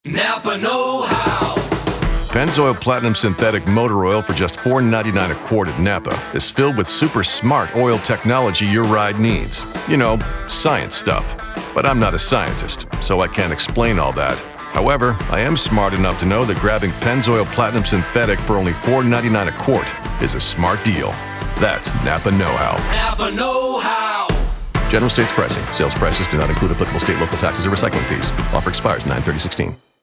Napa Know How. Pennzoil Platinum Synthetic Motor Oil for just $4.99 a quart at Napa is filled with super smart oil technology your ride needs. You know, science stuff. But I'm not a scientist, so I can't explain all that. However, I am smart enough to know that grabbing Pennzoil Platinum Synthetic for only $4.99 a quart is a smart deal. That's Napa Know How. Napa Know How. General States pricing. Sales prices do not include applicable state, local taxes, or recycling fees. Offer expires 9/30/16.